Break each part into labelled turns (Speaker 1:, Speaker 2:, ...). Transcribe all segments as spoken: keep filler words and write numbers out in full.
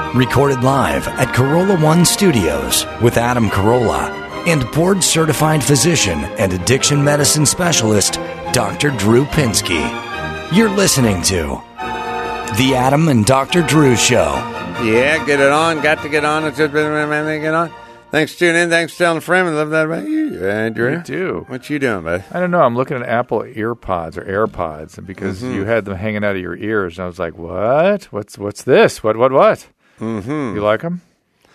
Speaker 1: Recorded live at Corolla One Studios with Adam Carolla and board-certified physician and addiction medicine specialist, Doctor Drew Pinsky. You're listening to The Adam and Doctor Drew Show.
Speaker 2: Yeah, get it on. Got to get on. It's just been a minute, get on. Thanks for tuning in. Thanks for telling a friend. I love that about you, Andrew.
Speaker 3: You do.
Speaker 2: What you doing, bud?
Speaker 3: I don't know. I'm looking at Apple EarPods or AirPods, and because
Speaker 2: mm-hmm.
Speaker 3: you had them hanging out of your ears, and I was like, "What? What's what's this? What what what?"
Speaker 2: Mm-hmm.
Speaker 3: You like them?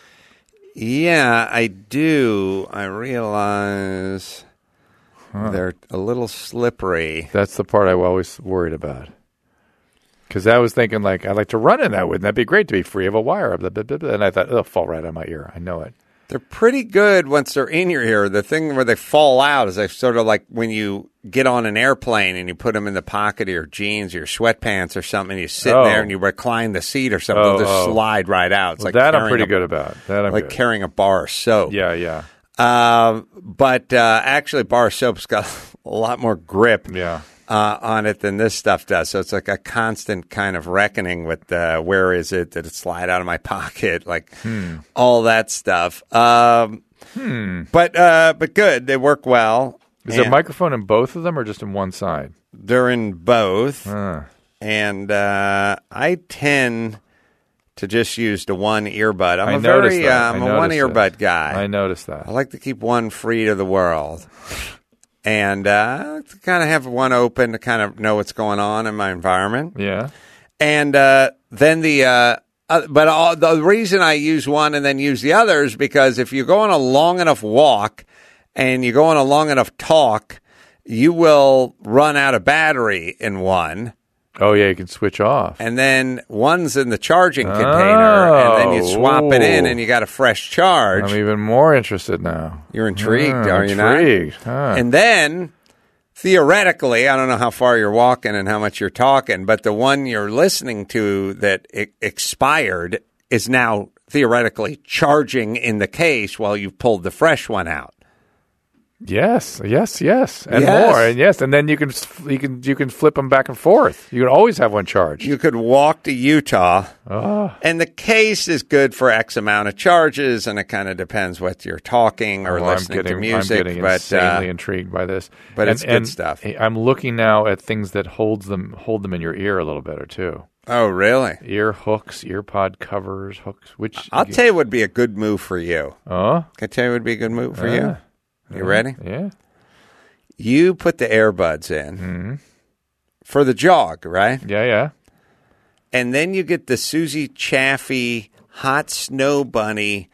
Speaker 2: Yeah, I do. I realize huh. they're a little slippery.
Speaker 3: That's the part I always worried about. Because I was thinking, like, I'd like to run in that. Wouldn't that be great to be free of a wire? And I thought, it'll fall right on my ear. I know it.
Speaker 2: They're pretty good once they're in your ear. The thing where they fall out is they sort of like when you get on an airplane and you put them in the pocket of your jeans or your sweatpants or something, and you sit
Speaker 3: oh.
Speaker 2: there and you recline the seat or something,
Speaker 3: oh,
Speaker 2: they'll just
Speaker 3: oh.
Speaker 2: slide right out. It's
Speaker 3: well,
Speaker 2: like
Speaker 3: that I'm pretty
Speaker 2: a,
Speaker 3: good about. That I'm
Speaker 2: like
Speaker 3: good.
Speaker 2: carrying a bar of soap.
Speaker 3: Yeah, yeah.
Speaker 2: Uh, but uh, actually, bar of soap's got a lot more grip.
Speaker 3: Yeah.
Speaker 2: Uh, on it than this stuff does. So it's like a constant kind of reckoning with uh, where is it? Did it slide out of my pocket? Like
Speaker 3: hmm.
Speaker 2: all that stuff. Um,
Speaker 3: hmm.
Speaker 2: But uh, but good. They work well.
Speaker 3: Is there a microphone in both of them or just in one side?
Speaker 2: They're in both.
Speaker 3: Uh.
Speaker 2: And uh, I tend to just use the one earbud. I'm
Speaker 3: I
Speaker 2: a very
Speaker 3: uh,
Speaker 2: I'm a one earbud
Speaker 3: that.
Speaker 2: guy.
Speaker 3: I noticed that.
Speaker 2: I like to keep one free to the world. And uh, to kind of have one open to kind of know what's going on in my environment.
Speaker 3: Yeah.
Speaker 2: And uh, then the, uh, uh, but all, the reason I use one and then use the other is because if you go on a long enough walk and you go on a long enough talk, you will run out of battery in one.
Speaker 3: Oh, yeah, you can switch off.
Speaker 2: And then one's in the charging container,
Speaker 3: oh,
Speaker 2: and then you swap
Speaker 3: ooh.
Speaker 2: it in, and you got a fresh charge.
Speaker 3: I'm even more interested now.
Speaker 2: You're intrigued,
Speaker 3: uh,
Speaker 2: are you not?
Speaker 3: Intrigued. Huh.
Speaker 2: And then, theoretically, I don't know how far you're walking and how much you're talking, but the one you're listening to that I- expired is now theoretically charging in the case while you've pulled the fresh one out.
Speaker 3: Yes, yes, yes, and
Speaker 2: Yes.
Speaker 3: more, and yes, and then you can you can you can flip them back and forth. You can always have one charged.
Speaker 2: You could walk to Utah,
Speaker 3: oh.
Speaker 2: and the case is good for X amount of charges, and it kind of depends what you're talking or
Speaker 3: oh,
Speaker 2: listening
Speaker 3: I'm getting,
Speaker 2: to music.
Speaker 3: I'm getting
Speaker 2: but
Speaker 3: insanely
Speaker 2: uh,
Speaker 3: intrigued by this.
Speaker 2: But
Speaker 3: and,
Speaker 2: it's good
Speaker 3: and
Speaker 2: stuff.
Speaker 3: I'm looking now at things that holds them hold them in your ear a little better too.
Speaker 2: Oh, really?
Speaker 3: Ear hooks, ear pod covers, hooks. Which
Speaker 2: I'll tell you what would be a good move for you.
Speaker 3: Oh,
Speaker 2: Can I tell you what would be a good move for
Speaker 3: uh,
Speaker 2: you? You
Speaker 3: uh,
Speaker 2: ready?
Speaker 3: Yeah.
Speaker 2: You put the earbuds in
Speaker 3: Mm-hmm.
Speaker 2: for the jog, right?
Speaker 3: Yeah, yeah.
Speaker 2: And then you get the Susie Chaffee Hot Snow Bunny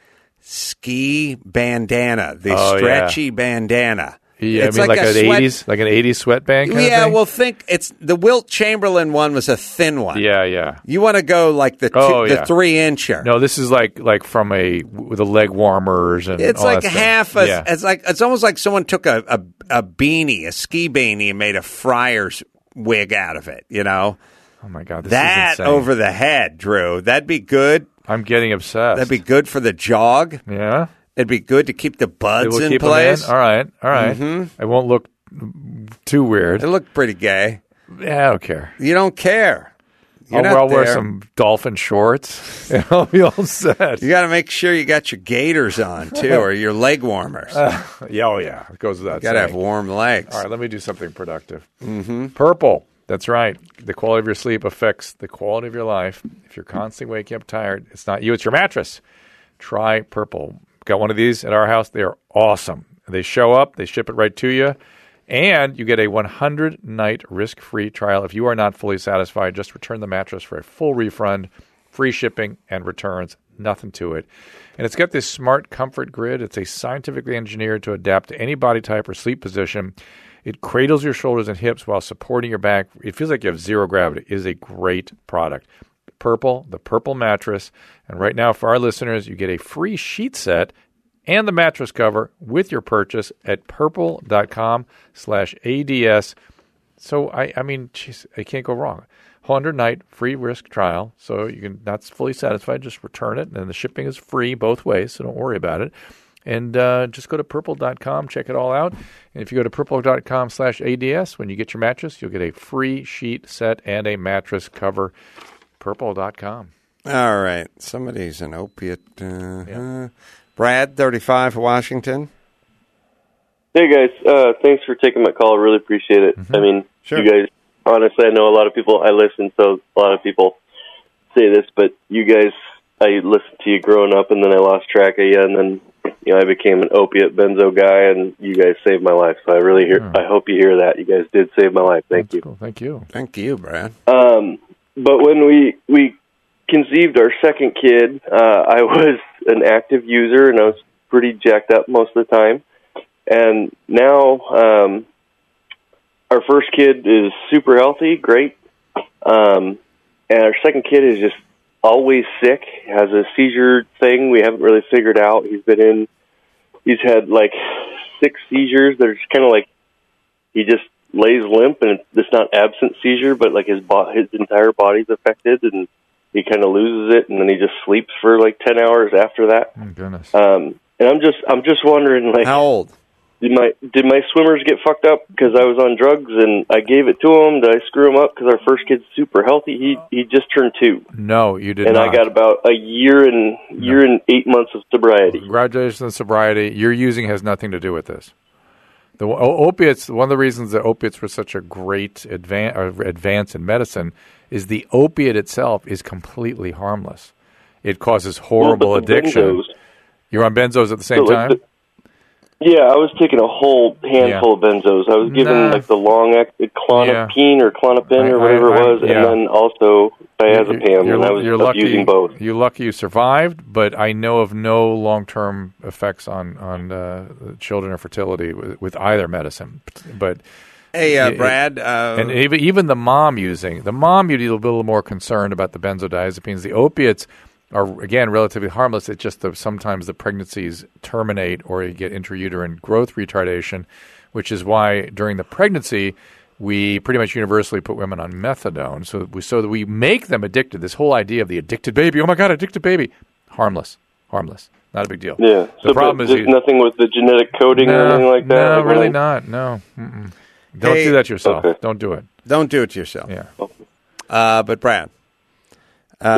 Speaker 2: ski bandana, the
Speaker 3: Oh,
Speaker 2: stretchy
Speaker 3: yeah.
Speaker 2: bandana.
Speaker 3: Yeah,
Speaker 2: It's
Speaker 3: I mean like,
Speaker 2: like a
Speaker 3: an
Speaker 2: sweat-
Speaker 3: eighties, like an eighties sweatband kind
Speaker 2: yeah,
Speaker 3: of thing?
Speaker 2: well, think it's the Wilt Chamberlain one was a thin one.
Speaker 3: Yeah, yeah.
Speaker 2: You want to go like the two,
Speaker 3: Oh,
Speaker 2: the
Speaker 3: yeah.
Speaker 2: three incher.
Speaker 3: No, this is like like from a with the leg warmers and
Speaker 2: It's
Speaker 3: all
Speaker 2: like
Speaker 3: that stuff.
Speaker 2: half a.
Speaker 3: Yeah.
Speaker 2: It's like it's almost like someone took a, a a beanie, a ski beanie, and made a friar's wig out of it. You know
Speaker 3: Oh my god, this
Speaker 2: that
Speaker 3: is insane.
Speaker 2: over the head, Drew. That'd be good.
Speaker 3: I'm getting obsessed.
Speaker 2: That'd be good for the jog.
Speaker 3: yeah.
Speaker 2: It'd be good to keep the
Speaker 3: It
Speaker 2: buds
Speaker 3: will
Speaker 2: in
Speaker 3: keep 'em
Speaker 2: place.
Speaker 3: in. All right, all right.
Speaker 2: Mm-hmm.
Speaker 3: It won't look too weird.
Speaker 2: It looked pretty gay.
Speaker 3: Yeah, I don't care.
Speaker 2: You don't care. You're
Speaker 3: I'll,
Speaker 2: not
Speaker 3: I'll wear
Speaker 2: there.
Speaker 3: some dolphin shorts and I'll be all set.
Speaker 2: You got to make sure you got your gaiters on too, or your leg warmers.
Speaker 3: Uh, yeah, oh yeah, it goes without
Speaker 2: you got to have
Speaker 3: saying.
Speaker 2: warm legs.
Speaker 3: All right, let me do something productive. Mm-hmm. Purple. That's right. The quality of your sleep affects the quality of your life. If you're constantly waking up tired, it's not you, it's your mattress. Try Purple. Got one of these at our house. They are awesome. They show up. They ship it right to you. And you get a one hundred night risk-free trial. If you are not fully satisfied, just return the mattress for a full refund, free shipping, and returns. Nothing to it. And it's got this smart comfort grid. It's a scientifically engineered to adapt to any body type or sleep position. It cradles your shoulders and hips while supporting your back. It feels like you have zero gravity. It is a great product. Purple, the Purple mattress. And right now, for our listeners, you get a free sheet set and the mattress cover with your purchase at purple.com slash ADS. So, I, I mean, geez, I can't go wrong. one hundred night free risk trial. So you can not fully satisfied, just return it. And the shipping is free both ways, so don't worry about it. And uh, just go to purple dot com, check it all out. And if you go to purple.com slash ADS, when you get your mattress, you'll get a free sheet set and a mattress cover. purple dot com.
Speaker 2: All right. Somebody's an opiate. Uh, yeah. Brad, thirty-five, Washington.
Speaker 4: Hey, guys. Uh, thanks for taking my call. I really appreciate it. Mm-hmm. I mean, sure. You guys, honestly, I know a lot of people, I listen, so a lot of people say this, but you guys, I listened to you growing up, and then I lost track of you, and then you know I became an opiate benzo guy, and you guys saved my life. So I really hear. Oh. I hope you hear that. You guys did save my life. Thank
Speaker 3: That's
Speaker 4: you.
Speaker 3: Cool. Thank you.
Speaker 2: Thank you, Brad.
Speaker 4: Um, but when we we conceived our second kid, uh, I was an active user, and I was pretty jacked up most of the time. And now um, our first kid is super healthy, great, um, and our second kid is just always sick, has a seizure thing we haven't really figured out. He's been in, he's had like six seizures that are just kind of like, he just lays limp, and it's not absent seizure, but like his bo- his entire body's affected, and he kind of loses it, and then he just sleeps for like ten hours after that.
Speaker 3: Oh, goodness.
Speaker 4: Um, and I'm just, I'm just wondering, like,
Speaker 2: how old?
Speaker 4: Did my did my swimmers get fucked up because I was on drugs and I gave it to him? Did I screw him up because our first kid's super healthy? He he just turned two.
Speaker 3: No, you did
Speaker 4: and
Speaker 3: not.
Speaker 4: And I got about a year and year no. and eight months of sobriety.
Speaker 3: Congratulations on sobriety. Your using has nothing to do with this. The opiates. One of the reasons that opiates were such a great advance, advance in medicine is the opiate itself is completely harmless. It causes horrible well, addiction. Benzos, You're on benzos at the same
Speaker 4: so like
Speaker 3: time.
Speaker 4: The, Yeah, I was taking a whole handful yeah. of benzos. I was given nah. like the long-acted Klonopin yeah. or Klonopin I, or whatever I, I, it was, yeah. and then also diazepam, you're, and I was,
Speaker 3: you're
Speaker 4: I was
Speaker 3: lucky,
Speaker 4: using both.
Speaker 3: You're lucky you survived, but I know of no long-term effects on, on uh, children or fertility with, with either medicine. But
Speaker 2: Hey, uh,
Speaker 3: it,
Speaker 2: Brad. Uh,
Speaker 3: and even, even the mom using, the mom you'd be a little more concerned about the benzodiazepines. The opiates are, again, relatively harmless. It's just that sometimes the pregnancies terminate or you get intrauterine growth retardation, which is why during the pregnancy we pretty much universally put women on methadone so that we, so that we make them addicted. This whole idea of the addicted baby, oh, my God, addicted baby. Harmless. Harmless. Not a big deal.
Speaker 4: Yeah.
Speaker 3: The
Speaker 4: so
Speaker 3: problem is
Speaker 4: there's
Speaker 3: you,
Speaker 4: nothing with the genetic coding
Speaker 3: no,
Speaker 4: or anything like that?
Speaker 3: No,
Speaker 4: like
Speaker 3: really
Speaker 4: when?
Speaker 3: not. No. Mm-mm. Don't
Speaker 2: hey,
Speaker 3: do that yourself.
Speaker 4: Okay.
Speaker 3: Don't do it.
Speaker 2: Don't do it yourself.
Speaker 3: Yeah.
Speaker 2: Uh, but, Brad. Uh,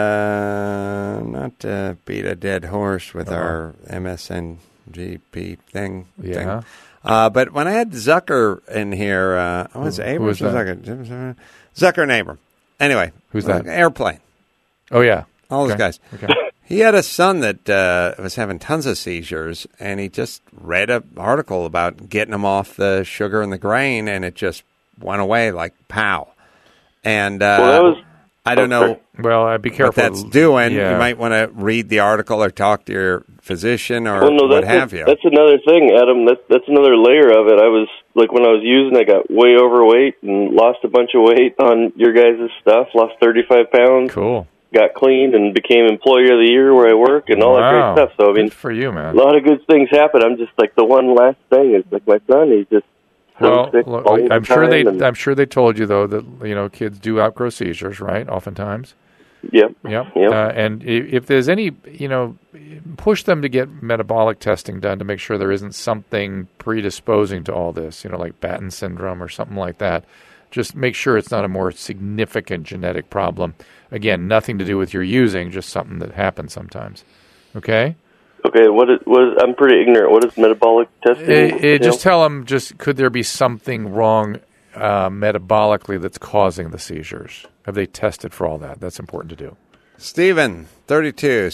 Speaker 4: yeah.
Speaker 2: Not to beat a dead horse with uh-huh. our M S N G P thing.
Speaker 3: Yeah.
Speaker 2: Thing. Uh, but when I had Zucker in here, uh, oh, was it Abrams
Speaker 3: Who was
Speaker 2: or Zucker? Zucker and Abram. Anyway.
Speaker 3: Who's that?
Speaker 2: Airplane.
Speaker 3: Oh, yeah.
Speaker 2: All
Speaker 3: okay.
Speaker 2: those guys.
Speaker 3: Okay.
Speaker 2: He had a son that uh, was having tons of seizures, and he just read an article about getting him off the sugar and the grain, and it just went away like pow. And uh,
Speaker 4: well, that was,
Speaker 2: I don't know
Speaker 3: well, uh, be careful.
Speaker 2: what that's doing.
Speaker 3: Yeah.
Speaker 2: You might want to read the article or talk to your physician or
Speaker 4: well, no,
Speaker 2: what
Speaker 4: that's
Speaker 2: have
Speaker 4: a,
Speaker 2: you.
Speaker 4: That's another thing, Adam. That's, that's another layer of it. I was, like, when I was using, I got way overweight and lost a bunch of weight on your guys' stuff, lost thirty-five pounds.
Speaker 3: Cool.
Speaker 4: Got clean and became Employee of the Year where I work and all
Speaker 3: wow.
Speaker 4: that great stuff. So, I mean,
Speaker 3: good for you, man.
Speaker 4: A lot of good things happen. I'm just like the one last thing is like my son. He's just so
Speaker 3: well.
Speaker 4: sick
Speaker 3: Look,
Speaker 4: all
Speaker 3: I'm
Speaker 4: the
Speaker 3: sure they.
Speaker 4: and,
Speaker 3: I'm sure they told you though that you know kids do outgrow seizures, right? Oftentimes.
Speaker 4: Yep.
Speaker 3: Yep.
Speaker 4: Yep.
Speaker 3: Uh, and if there's any, you know, push them to get metabolic testing done to make sure there isn't something predisposing to all this. You know, like Batten syndrome or something like that. Just make sure it's not a more significant genetic problem. Again, nothing to do with your using, just something that happens sometimes. Okay?
Speaker 4: Okay, what is, what is, I'm pretty ignorant. What is metabolic testing?
Speaker 3: It, it, just tell them, just could there be something wrong uh, metabolically that's causing the seizures? Have they tested for all that? That's important to do.
Speaker 2: Stephen, thirty-two,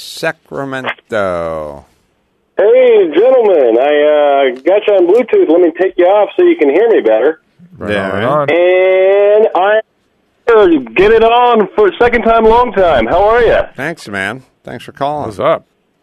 Speaker 2: Sacramento.
Speaker 5: Hey, gentlemen, I uh, got you on Bluetooth. Let me take you off so you can hear me better.
Speaker 3: Right
Speaker 2: yeah,
Speaker 3: on, right on.
Speaker 5: And I get it on for second time, long time. How are you?
Speaker 2: Thanks, man. Thanks for calling.
Speaker 3: What's up?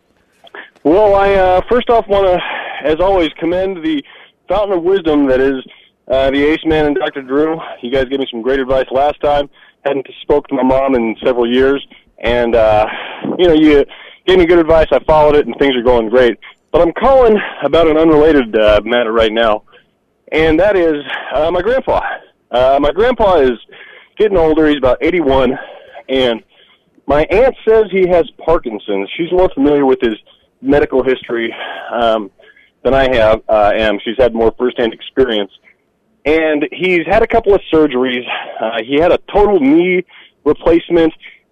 Speaker 5: Well, I uh, first off want to, as always, commend the fountain of wisdom that is uh, the Ace Man and Doctor Drew. You guys gave me some great advice last time. Hadn't spoke to my mom in several years, and uh, you know, you gave me good advice. I followed it, and things are going great. But I'm calling about an unrelated uh, matter right now, and that is uh, my grandpa. Uh, my grandpa is getting older. He's about eighty-one, and my aunt says he has Parkinson's. She's more familiar with his medical history um, than I have, uh, and she's had more firsthand experience. And he's had a couple of surgeries. Uh, he had a total knee replacement.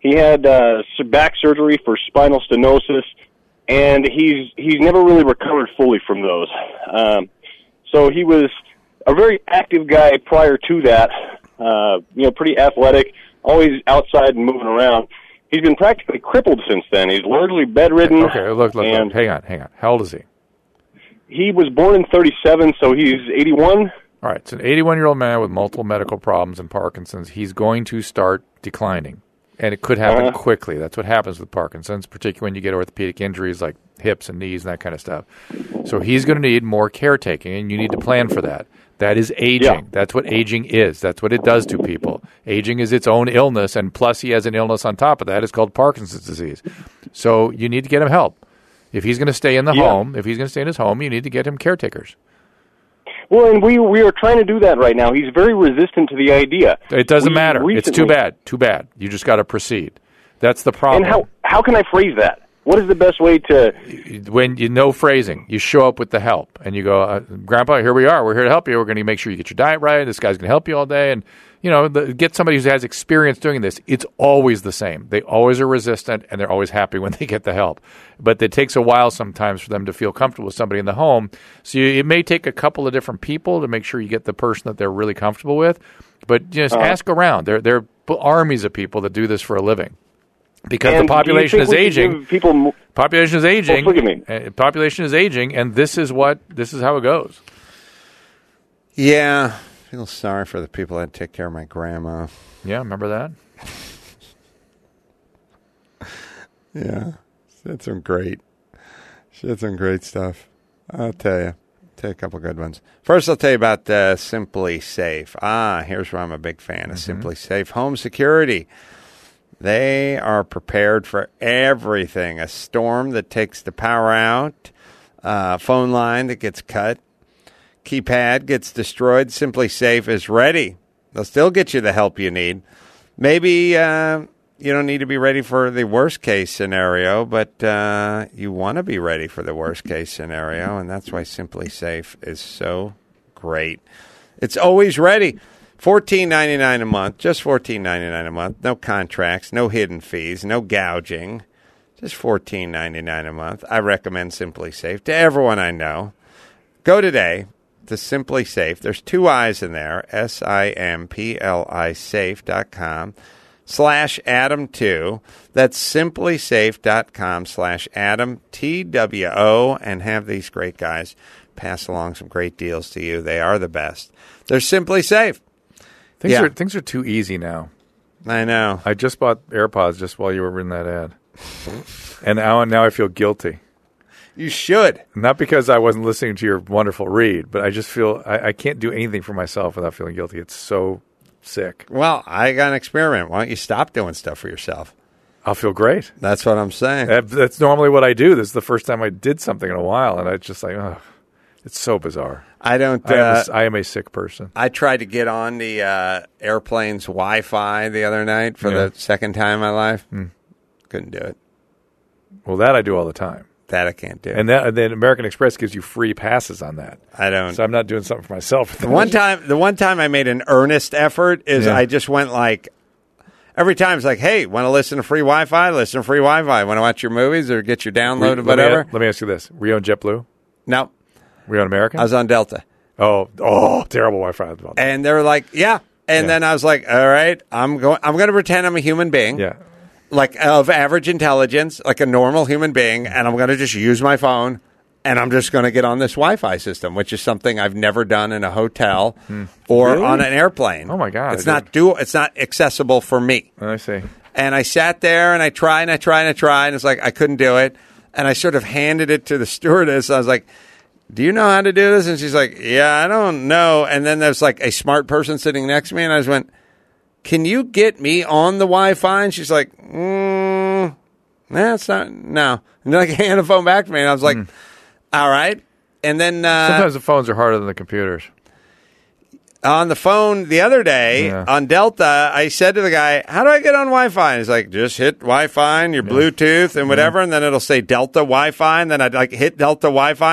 Speaker 5: He had uh, back surgery for spinal stenosis, and he's he's never really recovered fully from those. Um, so he was a very active guy prior to that, uh, you know, pretty athletic, always outside and moving around. He's been practically crippled since then. He's largely bedridden.
Speaker 3: Okay, look, look,
Speaker 5: and
Speaker 3: look. Hang on, hang on. How old is he?
Speaker 5: He was born in thirty-seven, so he's eighty-one.
Speaker 3: All right, it's an eighty-one-year-old man with multiple medical problems and Parkinson's. He's going to start declining, and it could happen
Speaker 5: Uh-huh.
Speaker 3: quickly. That's what happens with Parkinson's, particularly when you get orthopedic injuries like hips and knees and that kind of stuff. So he's going to need more caretaking, and you need to plan for that. That is aging.
Speaker 5: Yeah.
Speaker 3: That's what aging is. That's what it does to people. Aging is its own illness, and plus he has an illness on top of that. It's called Parkinson's disease. So you need to get him help. If he's going to stay in the
Speaker 5: Yeah.
Speaker 3: home, if he's going to stay in his home, you need to get him caretakers.
Speaker 5: Well, and we we are trying to do that right now. He's very resistant to the idea.
Speaker 3: It doesn't
Speaker 5: We
Speaker 3: matter. It's too
Speaker 5: recently-
Speaker 3: bad. Too bad. You just got to proceed. That's the problem.
Speaker 5: And how how can I phrase that? What is the best way to?
Speaker 3: When you know phrasing, you show up with the help, and you go, uh, "Grandpa, here we are. We're here to help you. We're going to make sure you get your diet right. This guy's going to help you all day." And you know, the, get somebody who has experience doing this. It's always the same. They always are resistant, and they're always happy when they get the help. But it takes a while sometimes for them to feel comfortable with somebody in the home. So you, it may take a couple of different people to make sure you get the person that they're really comfortable with. But just
Speaker 5: Uh-huh.
Speaker 3: ask around. There, there are armies of people that do this for a living. Because
Speaker 5: And
Speaker 3: the population
Speaker 5: do you
Speaker 3: is
Speaker 5: think we
Speaker 3: aging.
Speaker 5: should give People, mo-
Speaker 3: Population is aging.
Speaker 5: Oh, forgive me.
Speaker 3: Uh, population is aging, and this is what this is how it goes.
Speaker 2: Yeah, I feel sorry for the people that take care of my grandma.
Speaker 3: Yeah, remember that?
Speaker 2: Yeah, she had some great, she had some great stuff. I'll tell you, tell you a couple good ones. First, I'll tell you about uh, Simply Safe. Ah, here's where I'm a big fan of Simply Safe Home Security. They are prepared for everything. A storm that takes the power out, uh, phone line that gets cut, keypad gets destroyed. Simply Safe is ready. They'll still get you the help you need. Maybe uh, you don't need to be ready for the worst case scenario, but uh, you want to be ready for the worst case scenario, and that's why Simply Safe is so great. It's always ready. fourteen ninety-nine a month, just fourteen ninety-nine a month. No contracts, no hidden fees, no gouging. Just fourteen ninety-nine a month. I recommend Simply Safe to everyone I know. Go today to Simply Safe. There's two I's in there, S I M P L I safe dot com slash Adam two. That's simplysafe.com slash Adam T W O, and have these great guys pass along some great deals to you. They are the best. They're Simply Safe.
Speaker 3: Things
Speaker 2: Yeah.
Speaker 3: are things are too easy now.
Speaker 2: I know.
Speaker 3: I just bought AirPods just while you were in that ad, and now now I feel guilty.
Speaker 2: You should.
Speaker 3: Not because I wasn't listening to your wonderful read, but I just feel I, I can't do anything for myself without feeling guilty. It's so sick.
Speaker 2: Well, I got an experiment. Why don't you stop doing stuff for yourself?
Speaker 3: I'll feel great.
Speaker 2: That's what I'm saying.
Speaker 3: That, that's normally what I do. This is the first time I did something in a while, and I just like, oh, it's so bizarre.
Speaker 2: I don't.
Speaker 3: I am,
Speaker 2: Uh,
Speaker 3: a, I am a sick person.
Speaker 2: I tried to get on the uh, airplane's Wi-Fi the other night for
Speaker 3: Yeah.
Speaker 2: the second time in my life. Couldn't do it.
Speaker 3: Well, that I do all the time.
Speaker 2: That I can't do.
Speaker 3: And, that, and then American Express gives you free passes on that.
Speaker 2: I don't.
Speaker 3: So I'm not doing something for myself.
Speaker 2: The one time, the one time I made an earnest effort is
Speaker 3: Yeah.
Speaker 2: I just went like, every time it's like, hey, want to listen to free Wi-Fi? Listen to free Wi-Fi. Want to watch your movies or get your download or
Speaker 3: Let me-
Speaker 2: whatever?
Speaker 3: Let me ask you this: Were you on JetBlue?
Speaker 2: No,
Speaker 3: Were you on American?
Speaker 2: I was on Delta.
Speaker 3: oh, oh, terrible Wi-Fi.
Speaker 2: And they were like, yeah. And
Speaker 3: Yeah.
Speaker 2: then I was like, all right, I'm going, I'm going to pretend I'm a human being.
Speaker 3: Yeah.
Speaker 2: Like of average intelligence, like a normal human being, and I'm going to just use my phone, and I'm just going to get on this Wi-Fi system, which is something I've never done in a hotel or
Speaker 3: Really?
Speaker 2: on an airplane.
Speaker 3: Oh, my God,
Speaker 2: It's
Speaker 3: I
Speaker 2: not
Speaker 3: did.
Speaker 2: do It's not accessible for me.
Speaker 3: I see.
Speaker 2: And I sat there and I tried and I tried and I tried, and it's like I couldn't do it. And I sort of handed it to the stewardess. I was like, "Do you know how to do this?" And she's like, "Yeah, I don't know." And then there's like a smart person sitting next to me, and I just went, "Can you get me on the Wi-Fi?" And she's like, mm, "Nah, it's not. No." And then I handed the phone back to me, and I was like, "All right." And then uh,
Speaker 3: Sometimes the phones are harder than the computers.
Speaker 2: on the phone the other day
Speaker 3: Yeah.
Speaker 2: on Delta, I said to the guy, "How do I get on Wi-Fi?" And he's like, "Just hit Wi-Fi and your Bluetooth and whatever, and then it'll say Delta Wi-Fi." And then I'd like hit Delta Wi-Fi. I was like,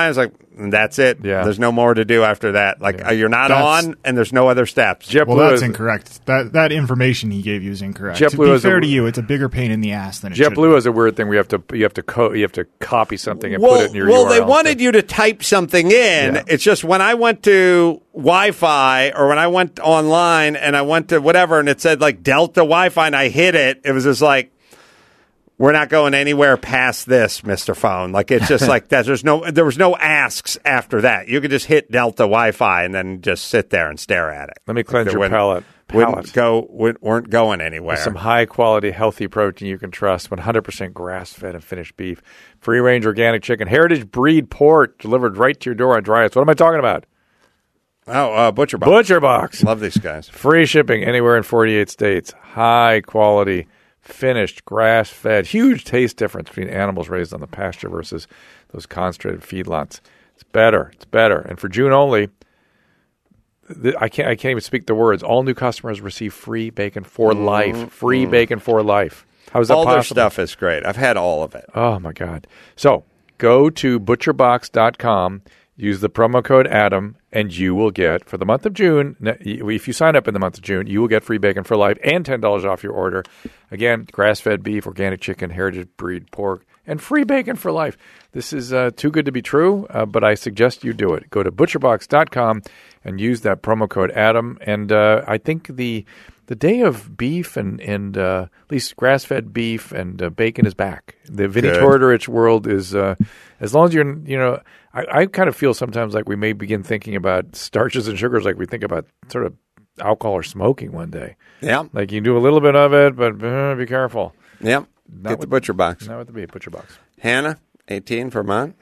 Speaker 2: And that's it.
Speaker 3: Yeah.
Speaker 2: There's no more to do after that. Like
Speaker 3: Yeah.
Speaker 2: uh, you're not
Speaker 6: That's-
Speaker 2: on, and there's no other steps.
Speaker 3: JetBlue
Speaker 6: Well, that's
Speaker 3: is,
Speaker 6: incorrect. That that information he gave you is incorrect.
Speaker 3: JetBlue
Speaker 6: to be
Speaker 3: is a-
Speaker 6: fair to you, it's a bigger pain in the ass than it should
Speaker 3: JetBlue
Speaker 6: be.
Speaker 3: is a weird thing. We have to you have to co- you have to copy something and
Speaker 2: well,
Speaker 3: put it in your
Speaker 2: well,
Speaker 3: U R L.
Speaker 2: they wanted you to type something in.
Speaker 3: Yeah.
Speaker 2: It's just when I went to Wi-Fi or when I went online and I went to whatever and it said like Delta Wi-Fi and I hit it, it was just like, we're not going anywhere past this, Mister Phone. Like it's just like that. There's no, there was no asks after that. You could just hit Delta Wi-Fi and then just sit there and stare at it.
Speaker 3: Let me cleanse
Speaker 2: Like,
Speaker 3: your
Speaker 2: wouldn't-
Speaker 3: palate.
Speaker 2: Wouldn't
Speaker 3: palate.
Speaker 2: go, wouldn't, weren't going anywhere.
Speaker 3: Some high quality, healthy protein you can trust. one hundred percent grass fed and finished beef. Free range organic chicken. Heritage breed pork delivered right to your door on dry ice. What am I talking about?
Speaker 2: Oh, uh, Butcher Box.
Speaker 3: Butcher Box.
Speaker 2: Love these guys.
Speaker 3: Free shipping anywhere in forty-eight states. High quality, finished, grass fed. Huge taste difference between animals raised on the pasture versus those concentrated feedlots. It's better. It's better. And for June only, th- I can't I can't even speak the words. All new customers receive free bacon for life. Free bacon for life. How is that
Speaker 2: All
Speaker 3: possible?
Speaker 2: their stuff is great. I've had all of it.
Speaker 3: Oh, my God. So go to butcher box dot com, use the promo code Adam, and you will get, for the month of June, if you sign up in the month of June, you will get free bacon for life and ten dollars off your order. Again, grass-fed beef, organic chicken, heritage breed pork, and free bacon for life. This is uh, too good to be true, uh, but I suggest you do it. Go to butcher box dot com and use that promo code Adam. And uh, I think the the day of beef and, and uh, at least grass-fed beef and uh, bacon is back. The Vinny
Speaker 2: Good.
Speaker 3: Tortorich world is, uh, as long as you're, you know, I, I kind of feel sometimes like we may begin thinking about starches and sugars like we think about sort of alcohol or smoking one day.
Speaker 2: Yeah.
Speaker 3: Like you do a little bit of it, but uh, be careful.
Speaker 2: Yep.
Speaker 3: Not
Speaker 2: Get the
Speaker 3: with-
Speaker 2: Butcher Box.
Speaker 3: Not with the beef, Butcher Box.
Speaker 2: Hannah, eighteen, Vermont.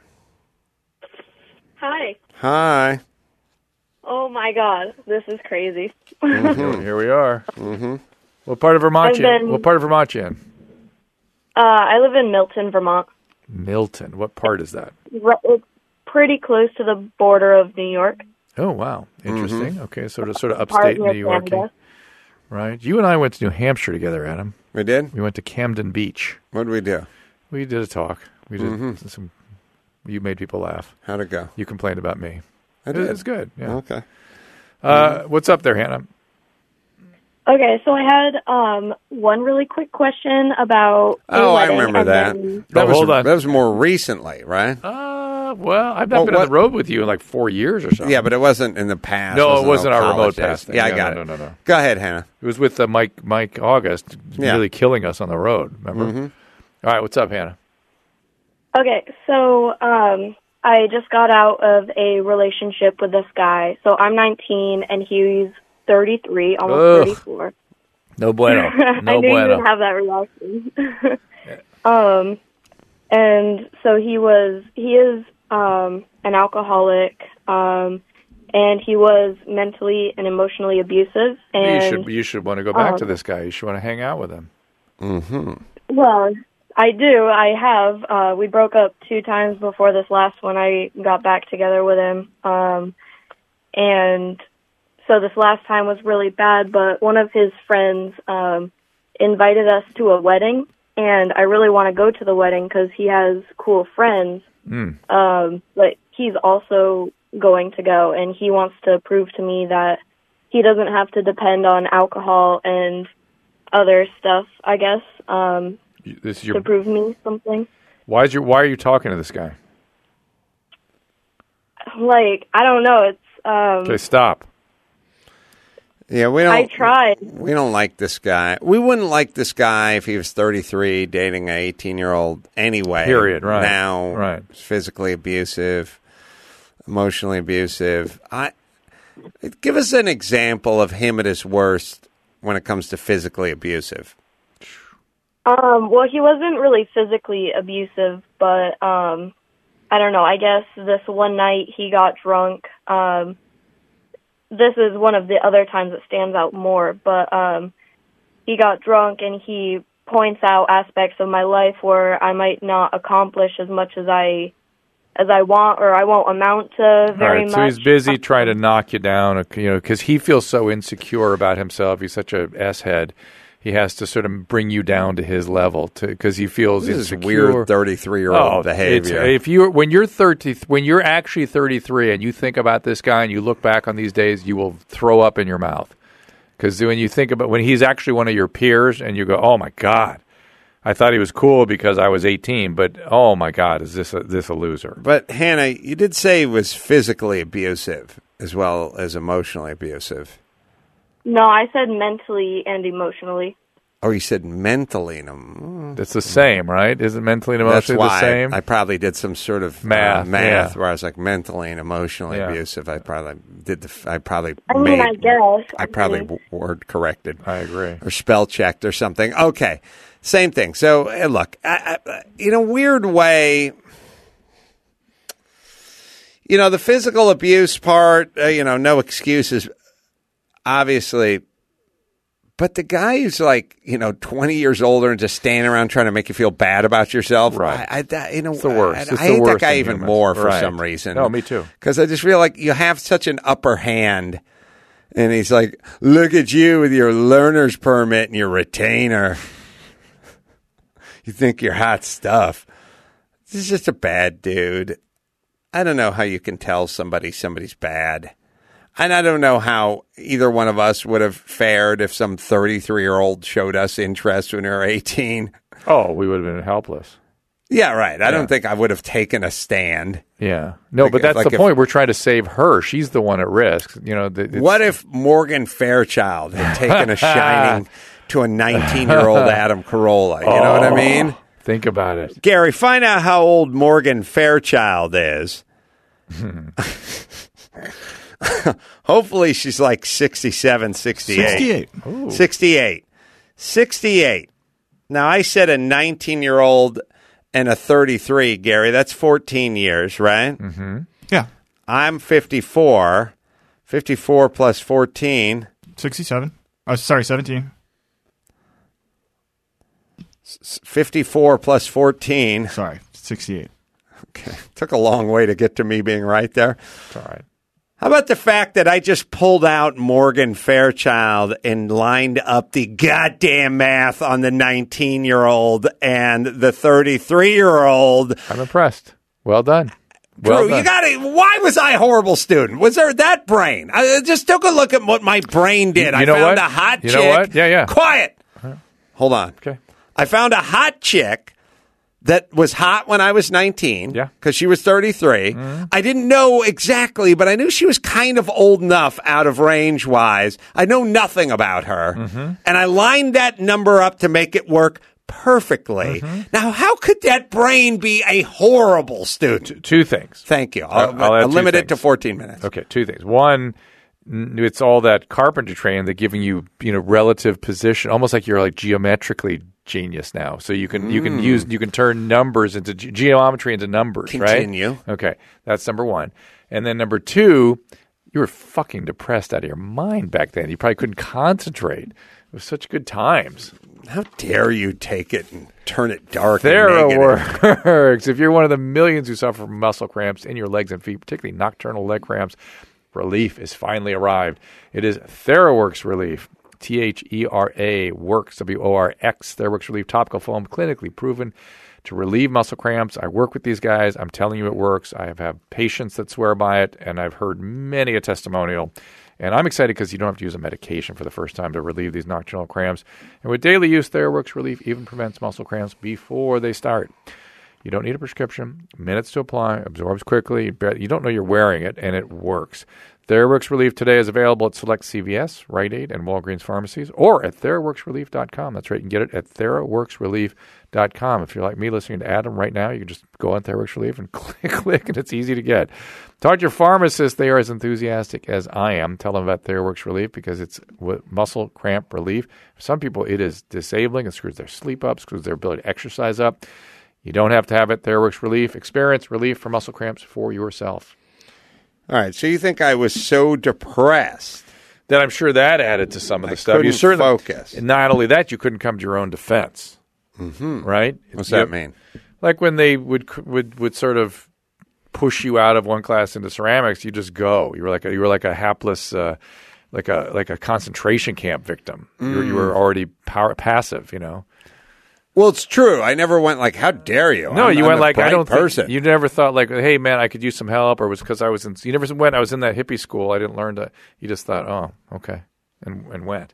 Speaker 7: Hi.
Speaker 2: Hi.
Speaker 7: Oh my God, this is crazy.
Speaker 3: Here, here we are. Mm-hmm. What part of Vermont?
Speaker 7: I've
Speaker 3: You in?
Speaker 7: been-
Speaker 3: What part of Vermont you in?
Speaker 7: Uh, I live in Milton, Vermont.
Speaker 3: Milton. What part is that?
Speaker 7: Re- It's pretty close to the border of New York.
Speaker 3: Oh, wow. Interesting. Okay, so to sort of
Speaker 7: Part
Speaker 3: upstate
Speaker 7: near
Speaker 3: New York.
Speaker 7: Canada.
Speaker 3: Right. You and I went to New Hampshire together, Adam.
Speaker 2: We did?
Speaker 3: We went to Camden Beach.
Speaker 2: What did we do?
Speaker 3: We did a talk. We did
Speaker 2: Mm-hmm.
Speaker 3: some. You made people laugh.
Speaker 2: How'd it go?
Speaker 3: You complained about me.
Speaker 2: I
Speaker 3: It-
Speaker 2: did.
Speaker 3: It's good. Yeah.
Speaker 2: Okay.
Speaker 3: Uh, what's up there, Hannah?
Speaker 7: Okay, so I had um, one really quick question about. a
Speaker 2: Oh, I
Speaker 7: wedding,
Speaker 2: remember
Speaker 7: and
Speaker 2: that.
Speaker 7: then-
Speaker 2: That
Speaker 3: Oh,
Speaker 2: was,
Speaker 3: hold on.
Speaker 2: That was more recently, right?
Speaker 3: Uh, well, I've not
Speaker 2: Well,
Speaker 3: been on
Speaker 2: what-
Speaker 3: the road with you in like four years or so.
Speaker 2: Yeah, but it wasn't in the past.
Speaker 3: No, it
Speaker 2: no
Speaker 3: wasn't our
Speaker 2: college
Speaker 3: remote
Speaker 2: days.
Speaker 3: past thing.
Speaker 2: Yeah, I
Speaker 3: Yeah,
Speaker 2: got
Speaker 3: no,
Speaker 2: it.
Speaker 3: no, no, no.
Speaker 2: Go ahead, Hannah.
Speaker 3: It was with uh, Mike Mike August,
Speaker 2: Yeah.
Speaker 3: really killing us on the road. Remember?
Speaker 2: Mm-hmm.
Speaker 3: All right, what's up, Hannah?
Speaker 7: Okay, so um, I just got out of a relationship with this guy. So I'm nineteen and he's thirty-three, almost
Speaker 3: Ugh.
Speaker 7: thirty-four.
Speaker 3: No bueno.
Speaker 7: I
Speaker 3: No
Speaker 7: knew you
Speaker 3: bueno.
Speaker 7: would have that reaction. um, and so he was, he is um, an alcoholic, um, and he was mentally and emotionally abusive. And
Speaker 3: you should you should want to go back to
Speaker 7: um,
Speaker 3: this guy. You should want to hang out with him.
Speaker 7: well, I do. I have. Uh, we broke up two times before this last one. I got back together with him, um, and so this last time was really bad. But one of his friends um, invited us to a wedding, and I really want to go to the wedding because he has cool friends.
Speaker 3: Mm.
Speaker 7: Um, but he's also going to go, and he wants to prove to me that he doesn't have to depend on alcohol and other stuff, I guess. Um,
Speaker 3: You- This is
Speaker 7: to
Speaker 3: your.
Speaker 7: prove me something.
Speaker 3: Why is your? Why are you talking to this guy?
Speaker 7: Like, I don't know. It's um
Speaker 3: Okay, stop.
Speaker 2: Yeah, we don't.
Speaker 7: I tried.
Speaker 2: We don't like this guy. We wouldn't like this guy if he was thirty-three, dating an eighteen-year-old anyway.
Speaker 3: Period, right,
Speaker 2: Now,
Speaker 3: right.
Speaker 2: physically abusive, emotionally abusive. I give us an example of him at his worst when it comes to physically abusive.
Speaker 7: Um well, he wasn't really physically abusive, but um I don't know. I guess this one night he got drunk. Um this is one of the other times it stands out more, but um he got drunk and he points out aspects of my life where I might not accomplish as much as I as I want, or I won't amount to very
Speaker 3: All right,
Speaker 7: much.
Speaker 3: so he's busy trying to knock you down, you know, because he feels so insecure about himself. He's such a s head. he has to sort of bring you down to his level because he feels
Speaker 2: this is
Speaker 3: insecure.
Speaker 2: weird thirty-three-year-old
Speaker 3: oh,
Speaker 2: behavior.
Speaker 3: If you when you're thirty, when you're actually thirty-three, and you think about this guy, and you look back on these days, you will throw up in your mouth because when you think about when he's actually one of your peers, and you go, "Oh my God, I thought he was cool because I was eighteen, but oh my God, is this a, this a loser?"
Speaker 2: But Hannah, you did say he was physically abusive as well as emotionally abusive.
Speaker 7: No, I said mentally and emotionally.
Speaker 2: Oh, you said mentally. And,
Speaker 3: It's the same, right? Isn't mentally and
Speaker 2: that's
Speaker 3: emotionally
Speaker 2: why
Speaker 3: the same?
Speaker 2: I, I probably did some sort of
Speaker 3: Math,
Speaker 2: uh, math
Speaker 3: yeah.
Speaker 2: where I was like mentally and emotionally
Speaker 3: Yeah.
Speaker 2: abusive. I probably did the. I probably
Speaker 7: I mean,
Speaker 2: made.
Speaker 7: I guess.
Speaker 2: I
Speaker 7: I
Speaker 2: probably
Speaker 7: mean-
Speaker 2: w- word corrected.
Speaker 3: I agree.
Speaker 2: Or spell checked or something. Okay, same thing. So uh, look, I, I, in a weird way, you know, the physical abuse part. Uh, you know, no excuses. Obviously. But the guy who's like, you know, twenty years older and just standing around trying to make you feel bad about yourself,
Speaker 3: Right.
Speaker 2: I, I, that, you know,
Speaker 3: It's the worst.
Speaker 2: I,
Speaker 3: It's
Speaker 2: I
Speaker 3: the
Speaker 2: hate that
Speaker 3: worst
Speaker 2: guy
Speaker 3: in
Speaker 2: even
Speaker 3: humans.
Speaker 2: more for
Speaker 3: Right.
Speaker 2: some reason.
Speaker 3: No, me too.
Speaker 2: Because I just feel like you have such an upper hand, and he's like, "Look at you with your learner's permit and your retainer. You think you're hot stuff." This is just a bad dude. I don't know how you can tell somebody somebody's bad. And I don't know how either one of us would have fared if some thirty-three-year-old showed us interest when we were eighteen.
Speaker 3: Oh, we would have been helpless.
Speaker 2: Yeah, right. I
Speaker 3: Yeah.
Speaker 2: don't think I would have taken a stand.
Speaker 3: Yeah. No,
Speaker 2: Like-
Speaker 3: but that's
Speaker 2: like
Speaker 3: the
Speaker 2: if-
Speaker 3: point. We're trying to save her. She's the one at risk. You know. The, it's-
Speaker 2: What if Morgan Fairchild had taken a shining to a nineteen-year-old Adam Carolla? You know what I mean?
Speaker 3: Think about it.
Speaker 2: Gary, find out how old Morgan Fairchild is. Hopefully she's like sixty-seven, sixty-eight.
Speaker 6: sixty-eight.
Speaker 2: sixty-eight. sixty-eight. Now, I said a nineteen-year-old and a thirty-three, Gary. That's fourteen years, right?
Speaker 3: Mm-hmm.
Speaker 6: Yeah.
Speaker 2: I'm fifty-four. fifty-four plus fourteen.
Speaker 6: sixty-seven. Oh, sorry, seventeen.
Speaker 2: fifty-four plus fourteen.
Speaker 6: Sorry, sixty-eight.
Speaker 2: Okay. Took a long way to get to me being right there.
Speaker 3: It's all right.
Speaker 2: How about the fact that I just pulled out Morgan Fairchild and lined up the goddamn math on the nineteen-year-old and the thirty-three-year-old?
Speaker 3: I'm impressed. Well done. Well
Speaker 2: Drew,
Speaker 3: done.
Speaker 2: you got to. Why was I a horrible student? Was there that brain? I just took a look at what my brain did.
Speaker 3: You
Speaker 2: I
Speaker 3: know
Speaker 2: found
Speaker 3: what?
Speaker 2: a hot
Speaker 3: You
Speaker 2: chick.
Speaker 3: know what? Yeah, yeah.
Speaker 2: Quiet. Hold on.
Speaker 3: Okay.
Speaker 2: I found a hot chick that was hot when I was nineteen.
Speaker 3: Yeah.
Speaker 2: Because she was thirty-three.
Speaker 3: Mm-hmm.
Speaker 2: I didn't know exactly, but I knew she was kind of old enough out of range wise. I know nothing about her.
Speaker 3: Mm-hmm.
Speaker 2: And I lined that number up to make it work perfectly.
Speaker 3: Mm-hmm.
Speaker 2: Now, how could that brain be a horrible student?
Speaker 3: Two things.
Speaker 2: Thank you. I'll,
Speaker 3: I'll add
Speaker 2: I'll
Speaker 3: two
Speaker 2: limit it to
Speaker 3: things.
Speaker 2: fourteen minutes.
Speaker 3: Okay, two things. One, n- it's all that carpentry training that giving you, you know, relative position, almost like you're like geometrically genius now. So you can you can use you can turn numbers into ge- geometry into numbers,
Speaker 2: Continue.
Speaker 3: right? Okay, that's number one. And then number two, you were fucking depressed out of your mind back then. You probably couldn't concentrate. It was such good times.
Speaker 2: How dare you take it and turn it dark and negative?
Speaker 3: TheraWorks. If you're one of the millions who suffer from muscle cramps in your legs and feet, particularly nocturnal leg cramps, relief is finally arrived. It is TheraWorks Relief. T H E R A Works, W O R X. TheraWorks Relief Topical Foam, clinically proven to relieve muscle cramps. I work with these guys. I'm telling you it works. I have had patients that swear by it, and I've heard many a testimonial. And I'm excited because you don't have to use a medication for the first time to relieve these nocturnal cramps. And with daily use, TheraWorks Relief even prevents muscle cramps before they start. You don't need a prescription. Minutes to apply. Absorbs quickly. You don't know you're wearing it, and it works. TheraWorks Relief today is available at select C V S, Rite Aid, and Walgreens pharmacies, or at theraworks relief dot com. That's right. You can get it at theraworks relief dot com. If you're like me listening to Adam right now, you can just go on TheraWorks Relief and click, click, and it's easy to get. Talk to your pharmacist. They are as enthusiastic as I am. Tell them about TheraWorks Relief because it's muscle cramp relief. For some people, it is disabling. It screws their sleep up, screws their ability to exercise up. You don't have to have it. TheraWorks Relief. Experience relief from muscle cramps for yourself.
Speaker 2: All right, so you think I was so depressed
Speaker 3: Then I'm sure that added to some of the
Speaker 2: I
Speaker 3: stuff. You
Speaker 2: couldn't
Speaker 3: certainly
Speaker 2: focus.
Speaker 3: And not only that, you couldn't come to your own defense. Mm-hmm. Right?
Speaker 2: What's
Speaker 3: You-
Speaker 2: that mean?
Speaker 3: Like when they would would would sort of push you out of one class into ceramics, you just go. You were like a, you were like a hapless uh, like a like a concentration camp victim. Mm. You, you were already power, passive, you know.
Speaker 2: Well, it's true. I never went like, "How dare you?"
Speaker 3: No,
Speaker 2: I'm,
Speaker 3: you
Speaker 2: I'm
Speaker 3: went
Speaker 2: a
Speaker 3: like,
Speaker 2: bright
Speaker 3: "I don't."
Speaker 2: person.
Speaker 3: Think, you never thought like, "Hey, man, I could use some help," or was because I was in. You never went. I was in that hippie school. I didn't learn to. You just thought, "Oh, okay," and and went.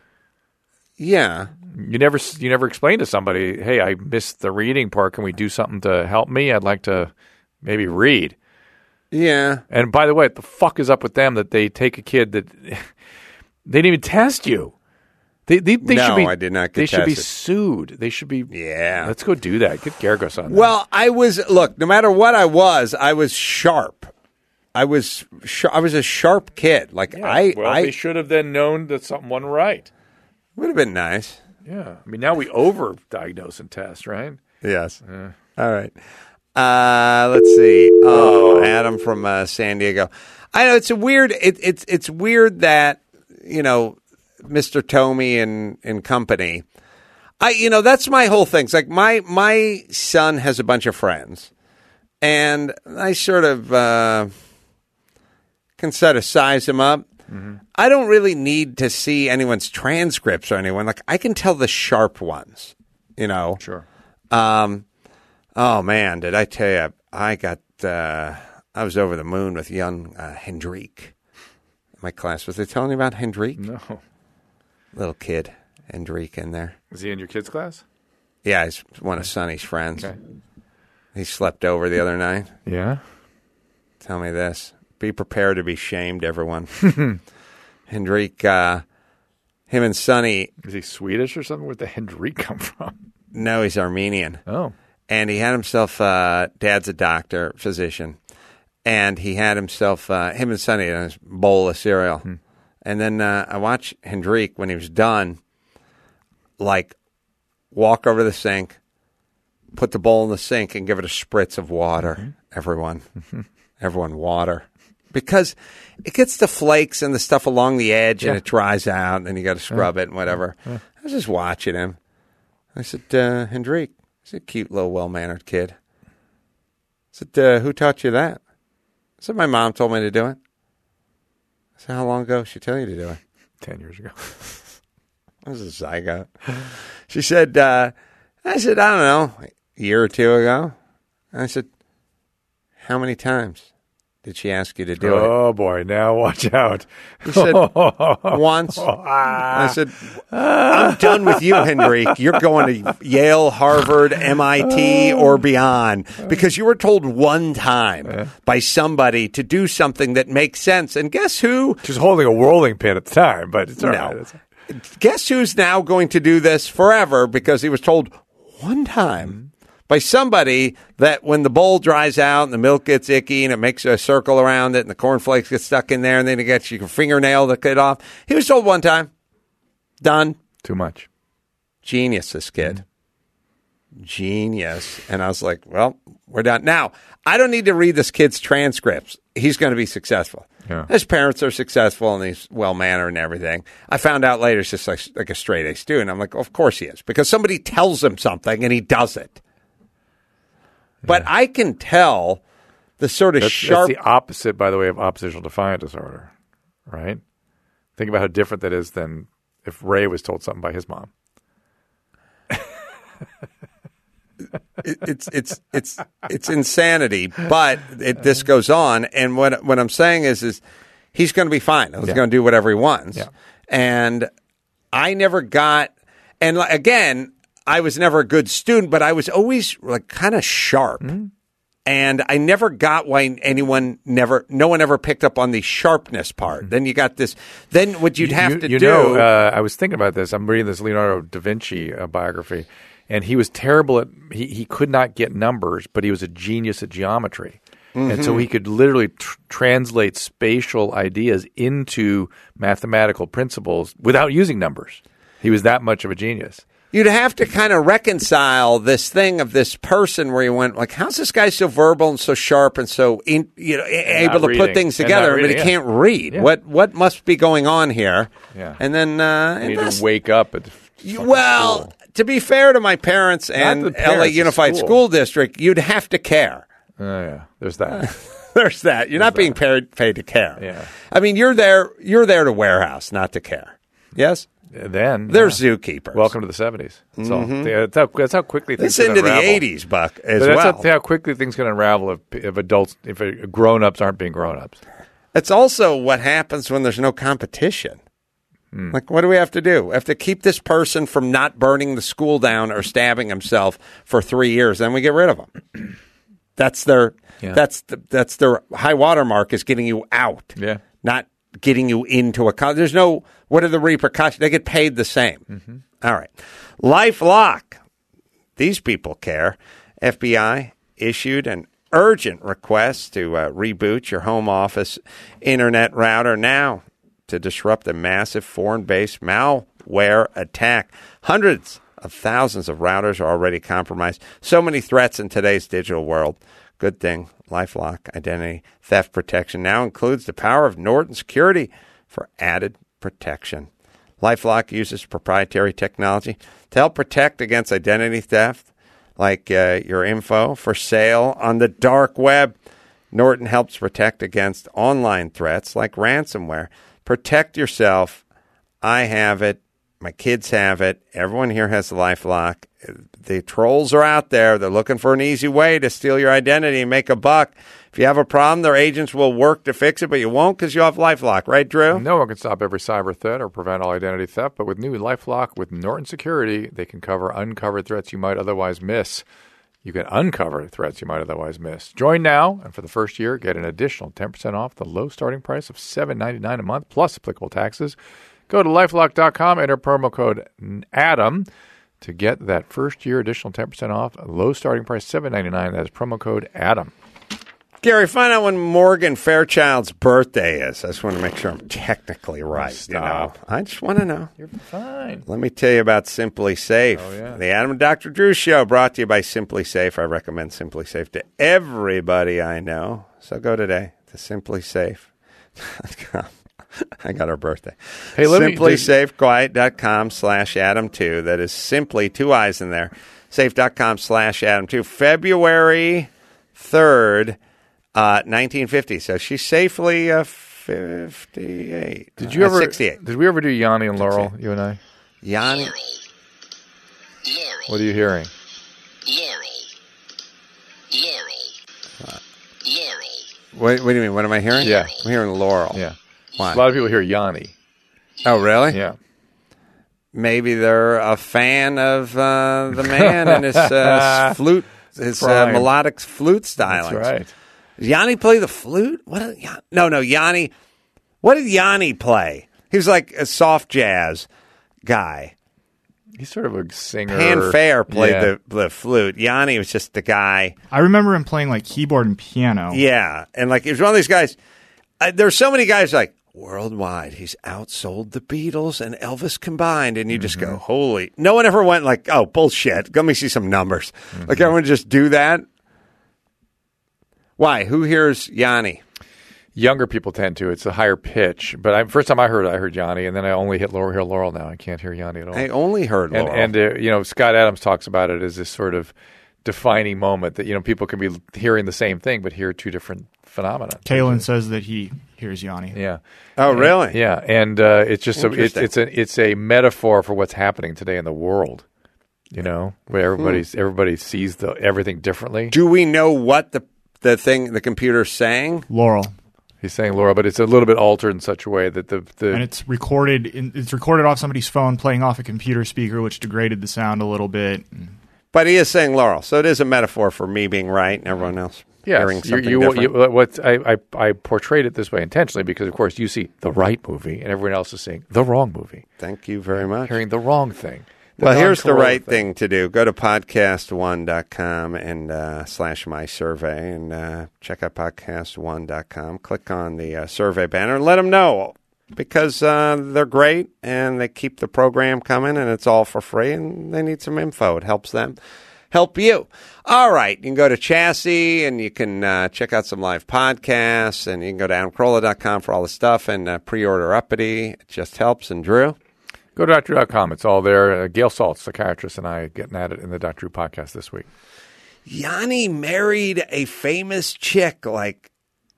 Speaker 2: Yeah.
Speaker 3: You never you never explained to somebody, "Hey, I missed the reading part. Can we do something to help me? I'd like to maybe read."
Speaker 2: Yeah.
Speaker 3: And by the way, what the fuck is up with them that they take a kid that they didn't even test you? They, they, they
Speaker 2: no,
Speaker 3: should be,
Speaker 2: I did not get
Speaker 3: They should
Speaker 2: tested.
Speaker 3: be sued. They should be.
Speaker 2: Yeah.
Speaker 3: Let's go do that. Get Garagos on that.
Speaker 2: Well, I was look. No matter what I was, I was sharp. I was. Sh- I was a sharp kid. Like
Speaker 3: yeah,
Speaker 2: I.
Speaker 3: Well,
Speaker 2: I
Speaker 3: they should have then known that something wasn't right.
Speaker 2: Would have been nice.
Speaker 3: Yeah. I mean, now we over-diagnose and test, right?
Speaker 2: Yes. Yeah. All right. Uh, let's see. Oh, Adam from uh, San Diego. I know it's a weird. It, it's it's weird that you know. Mister Tomey and, and company. I you know that's my whole thing. It's like my my son has a bunch of friends, and I sort of uh, can sort of size him up. Mm-hmm. I don't really need to see anyone's transcripts or anyone. Like I can tell the sharp ones. You know.
Speaker 3: Sure.
Speaker 2: Um. Oh man, did I tell you? I got. Uh, I was over the moon with young uh, Hendrik. My class. Was they telling you about Hendrik?
Speaker 3: No.
Speaker 2: Little kid, Hendrik, in there.
Speaker 3: Is he in your kids' class?
Speaker 2: Yeah, he's one of Sonny's friends.
Speaker 3: Okay.
Speaker 2: He slept over the other night.
Speaker 3: Yeah?
Speaker 2: Tell me this. Be prepared to be shamed, everyone. Hendrik, uh, him and Sonny.
Speaker 3: Is he Swedish or something? Where'd the Hendrik come from?
Speaker 2: No, he's Armenian.
Speaker 3: Oh.
Speaker 2: And he had himself, uh, dad's a doctor, physician. And he had himself, uh, him and Sonny, a bowl of cereal. Hmm. And then uh, I watched Hendrik, when he was done, like walk over to the sink, put the bowl in the sink, and give it a spritz of water. Mm-hmm. Everyone. Mm-hmm. Everyone water. Because it gets the flakes and the stuff along the edge, yeah. and it dries out, and then you got to scrub yeah. it and whatever. Yeah. I was just watching him. I said, uh, Hendrik, he's a cute little well-mannered kid. I said, uh, who taught you that? I said, my mom told me to do it. I said, how long ago did she tell you to do it?
Speaker 3: Ten years ago.
Speaker 2: I was a zygote. She said, uh, I said, I don't know, a year or two ago. And I said, how many times did she ask you to do
Speaker 3: oh,
Speaker 2: it?
Speaker 3: Oh, boy, now watch out.
Speaker 2: He said, once. I said, I'm done with you, Hendrik. You're going to Yale, Harvard, M I T, or beyond because you were told one time by somebody to do something that makes sense. And guess who?
Speaker 3: She was holding a rolling pin at the time, but it's all
Speaker 2: no.
Speaker 3: right.
Speaker 2: Guess who's now going to do this forever because he was told one time. Mm-hmm. By somebody that when the bowl dries out and the milk gets icky and it makes a circle around it and the cornflakes get stuck in there and then it gets your fingernail that cut off. He was told one time. Done.
Speaker 3: Too much.
Speaker 2: Genius, this kid. Mm-hmm. Genius. And I was like, well, we're done. Now, I don't need to read this kid's transcripts. He's going to be successful. Yeah. His parents are successful and he's well-mannered and everything. I found out later it's just like, like a straight-A student. I'm like, well, of course he is. Because somebody tells him something and he does it. But yeah. I can tell the sort of
Speaker 3: that's,
Speaker 2: sharp...
Speaker 3: That's the opposite, by the way, of oppositional defiant disorder, right? Think about how different that is than if Ray was told something by his mom.
Speaker 2: it, it's it's it's it's insanity, but it, this goes on. And what what I'm saying is, is he's going to be fine. He's yeah. going to do whatever he wants. Yeah. And I never got... And again... I was never a good student, but I was always like kind of sharp. Mm-hmm. And I never got why anyone never, no one ever picked up on the sharpness part. Mm-hmm. Then you got this, then what you'd have
Speaker 3: you,
Speaker 2: to
Speaker 3: you
Speaker 2: do.
Speaker 3: Know, uh, I was thinking about this. I'm reading this Leonardo da Vinci uh, biography, and he was terrible at, he, he could not get numbers, but he was a genius at geometry. Mm-hmm. And so he could literally tr- translate spatial ideas into mathematical principles without using numbers. He was that much of a genius.
Speaker 2: You'd have to kind of reconcile this thing of this person where you went like, how's this guy so verbal and so sharp and so in, you know and able to reading. put things together, reading, but he yeah. can't read? Yeah. What what must be going on here?
Speaker 3: Yeah.
Speaker 2: And then uh,
Speaker 3: you need to wake up at
Speaker 2: you, well, school. To be fair to my parents and
Speaker 3: parents,
Speaker 2: L A Unified
Speaker 3: school.
Speaker 2: School District, you'd have to care.
Speaker 3: Oh yeah, there's that.
Speaker 2: there's that. You're not being paid paid to care.
Speaker 3: Yeah.
Speaker 2: I mean, you're there. You're there to warehouse, not to care. Yes.
Speaker 3: Then
Speaker 2: they're
Speaker 3: yeah.
Speaker 2: zookeepers.
Speaker 3: Welcome to the seventies. That's all.
Speaker 2: Mhm.
Speaker 3: Yeah, that's, how, that's how quickly things
Speaker 2: It's
Speaker 3: can
Speaker 2: into the
Speaker 3: unravel.
Speaker 2: eighties, Buck, as
Speaker 3: but that's
Speaker 2: well.
Speaker 3: how, how quickly things can unravel if, if adults, if uh, grown-ups aren't being grown-ups.
Speaker 2: It's also what happens when there's no competition.
Speaker 3: Hmm.
Speaker 2: Like, what do we have to do? We have to keep this person from not burning the school down or stabbing himself for three years. Then we get rid of them. That's their
Speaker 3: Yeah.
Speaker 2: that's the, that's their high water mark is getting you out.
Speaker 3: Yeah.
Speaker 2: Not getting you into a con- there's no what are the repercussions? They get paid the same.
Speaker 3: Mm-hmm.
Speaker 2: All right. LifeLock. These people care. F B I issued an urgent request to uh, reboot your home office internet router now to disrupt a massive foreign-based malware attack. Hundreds of thousands of routers are already compromised. So many threats in today's digital world. Good thing LifeLock identity theft protection now includes the power of Norton Security for added protection. LifeLock uses proprietary technology to help protect against identity theft, like uh, your info for sale on the dark web. Norton helps protect against online threats like ransomware. Protect yourself. I have it. My kids have it. Everyone here has LifeLock. The trolls are out there. They're looking for an easy way to steal your identity and make a buck. If you have a problem, their agents will work to fix it, but you won't because you have LifeLock. Right, Drew?
Speaker 3: No one can stop every cyber threat or prevent all identity theft, but with new LifeLock with Norton Security, they can cover uncovered threats you might otherwise miss. You can uncover threats you might otherwise miss. Join now, and for the first year, get an additional ten percent off the low starting price of seven dollars and ninety-nine cents a month plus applicable taxes. Go to lifelock dot com, enter promo code ADAM to get that first year additional ten percent off. Low starting price seven dollars and ninety-nine cents. That is promo code ADAM.
Speaker 2: Gary, find out when Morgan Fairchild's birthday is. I just want to make sure I'm technically right.
Speaker 3: Stop.
Speaker 2: You know? I just want to know.
Speaker 3: You're fine.
Speaker 2: Let me tell you about Simply Safe.
Speaker 3: Oh, yeah.
Speaker 2: The Adam and Doctor Drew Show brought to you by Simply Safe. I recommend Simply Safe to everybody I know. So go today to simply safe dot com. I got our birthday.
Speaker 3: Hey, let me-
Speaker 2: simply safe quiet dot com slash Adam two. That is simply two eyes in there. safe dot com slash Adam two. February third, uh, nineteen fifty. So she's safely uh, fifty-eight.
Speaker 3: Did you
Speaker 2: Uh,
Speaker 3: ever?
Speaker 2: sixty-eight.
Speaker 3: Did we ever do Yanni and Laurel? You and I.
Speaker 2: Yanni.
Speaker 8: Laurel. Laurel.
Speaker 3: What are you hearing?
Speaker 8: Laurel. Laurel. Laurel.
Speaker 2: What, what do you mean? What am I hearing?
Speaker 3: Yeah.
Speaker 2: I'm hearing Laurel.
Speaker 3: Yeah.
Speaker 2: Why?
Speaker 3: A lot of people hear Yanni.
Speaker 2: Oh, really?
Speaker 3: Yeah.
Speaker 2: Maybe they're a fan of uh, the man and his uh, flute, his uh,
Speaker 3: Prime.
Speaker 2: melodic flute stylings.
Speaker 3: That's right.
Speaker 2: Does Yanni play the flute? What? Did, Yan- no, no, Yanni. What did Yanni play? He was like a soft jazz guy.
Speaker 3: He's sort of a singer.
Speaker 2: Pan Fair played
Speaker 3: Yeah.
Speaker 2: the, the flute. Yanni was just the guy.
Speaker 6: I remember him playing like keyboard and piano.
Speaker 2: Yeah, and like he was one of these guys. Uh, there's so many guys like worldwide. He's outsold the Beatles and Elvis combined, and you just
Speaker 3: Mm-hmm.
Speaker 2: go, "Holy!" No one ever went like, "Oh, bullshit." Let me see some numbers.
Speaker 3: Mm-hmm.
Speaker 2: Like everyone just do that. Why? Who hears Yanni?
Speaker 3: Younger people tend to. It's a higher pitch. But I, first time I heard it, I heard Yanni, and then I only hit Laurel, hear Laurel now. I can't hear Yanni at all.
Speaker 2: I only heard
Speaker 3: and
Speaker 2: Laurel.
Speaker 3: and uh, you know, Scott Adams talks about it as this sort of defining moment that, you know, people can be hearing the same thing but hear two different phenomena.
Speaker 6: Kalen says that he hears Yanni.
Speaker 3: Yeah.
Speaker 2: Oh,
Speaker 3: And-
Speaker 2: really?
Speaker 3: yeah, and uh, it's just a, it's
Speaker 2: Interesting.
Speaker 3: it's a it's a metaphor for what's happening today in the world. You know, where everybody's everybody sees the everything differently.
Speaker 2: Do we know what the the thing the computer's saying?
Speaker 6: Laurel.
Speaker 3: He's saying Laura, but it's a little bit altered in such a way that the the
Speaker 6: And it's recorded. In, it's recorded off somebody's phone, playing off a computer speaker, which degraded the sound a little bit.
Speaker 2: But he is saying Laurel, so it is a metaphor for me being right and everyone else hearing
Speaker 3: yes, you,
Speaker 2: something
Speaker 3: you,
Speaker 2: different.
Speaker 3: you, what I, I I portrayed it this way intentionally because, of course, you see the right movie and everyone else is seeing the wrong movie,
Speaker 2: Thank you very much.
Speaker 3: hearing the wrong thing. the
Speaker 2: Well, here's the
Speaker 3: non-Corolla
Speaker 2: right thing to do. Go to podcast one dot com and uh, slash my survey and uh, check out podcast one dot com. Click on the uh, survey banner and let them know because uh, they're great and they keep the program coming and it's all for free and they need some info. It helps them help you. All right. You can go to Chassis and you can uh, check out some live podcasts and you can go to adam carolla dot com for all the stuff and uh, pre-order Uppity. It just helps. And Drew?
Speaker 3: Go to doctor dot com. It's all there. Uh, Gail Saltz, psychiatrist, and I getting at it in the Doctor Drew podcast this week.
Speaker 2: Yanni married a famous chick like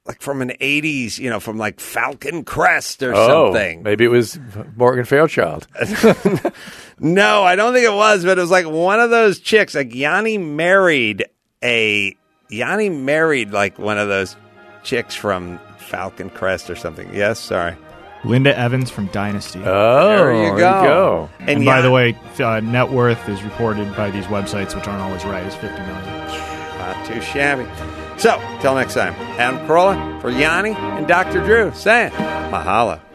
Speaker 2: like from an eighties, you know, from like Falcon Crest or
Speaker 3: Oh,
Speaker 2: something.
Speaker 3: maybe it was Morgan Fairchild.
Speaker 2: No, I don't think it was, but it was like one of those chicks. Like Yanni married a Yanni married like one of those chicks from Falcon Crest or something. Yes, sorry.
Speaker 6: Linda Evans from Dynasty.
Speaker 3: Oh,
Speaker 2: There you
Speaker 3: there
Speaker 2: go.
Speaker 3: you go.
Speaker 2: And,
Speaker 6: and by
Speaker 2: Yan-
Speaker 6: the way, uh, net worth is reported by these websites, which aren't always right, is fifty million.
Speaker 2: Not too shabby. So, till next time, Adam Carolla for Yanni and Doctor Drew saying mahalo.